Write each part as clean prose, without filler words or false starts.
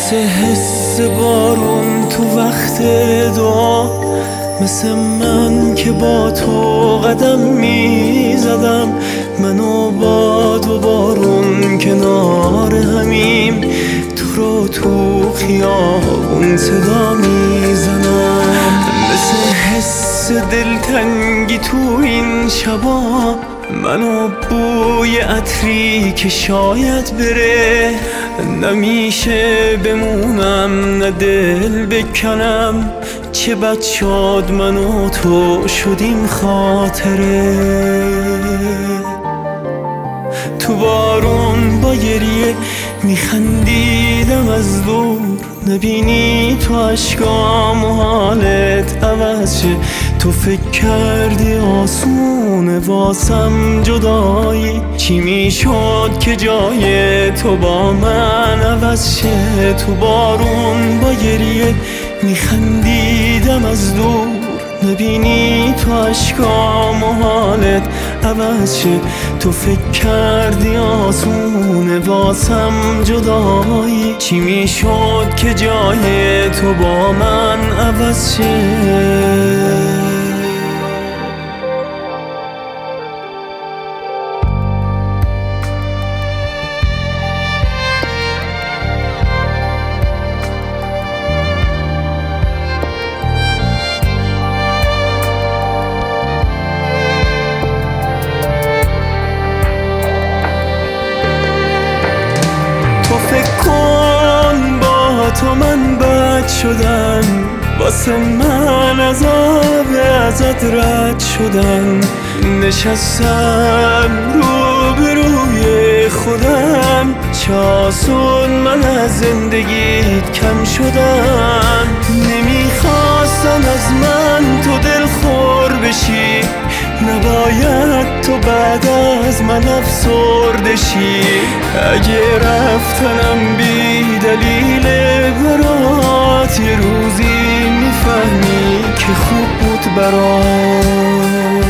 مثل حس بارون تو وقت دعا، مثل من که با تو قدم میزدم. من و باد و بارون کنار همیم، تو رو تو خیابون صدا میزنم. مثل حس دلتنگی تو این شبا، من و بوی عطری که شاید بره. نمیشه بمونم نه دل بکنم، چه بد شد من و تو شدیم خاطره. تو بارون با گریه میخندیدم از دور، نبینی تو عشقام و حالت عوض شه. تو فکر کردی آسونه واسم جدایی، چی میشد که جای تو با من عوض شه. تو بارون با گریه میخندیدم از دور، نبینی تو عشقام و حالت عوض شه. تو فکر کردی آسونه واسم جدایی، چی میشد که جای تو با من عوض شه. تو فکر کن با تو من بد شدم، واسه من عذاب ازت رد شدم. نشستم روبروی خودم، چه آسون من از زندگیت کم شدم. نمیخواستم از من تو دل خور بشی، نباید تو بعد از من افسرده شی. اگه رفتنم بی دلیل برات، یه روزی میفهمی که خوب بود برات.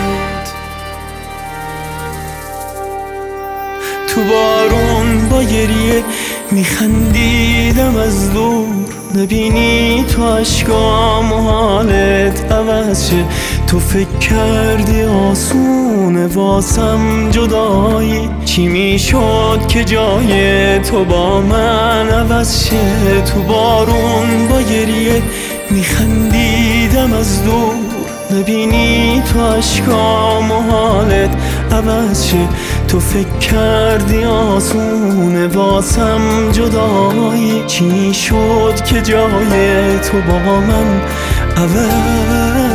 تو بارون با گریه میخندیدم از دور، نبینی تو عشقام و حالت عوض شه. تو فکر کردی آسونه واسم جدایی، چی میشد که جای تو با من عوض شه. تو بارون با گریه میخندیدم از دور، نبینی تو عشقام و حالت عوض شه. تو فکر کردی آسونه واسم جدایی، چی شد که جای تو با من عوض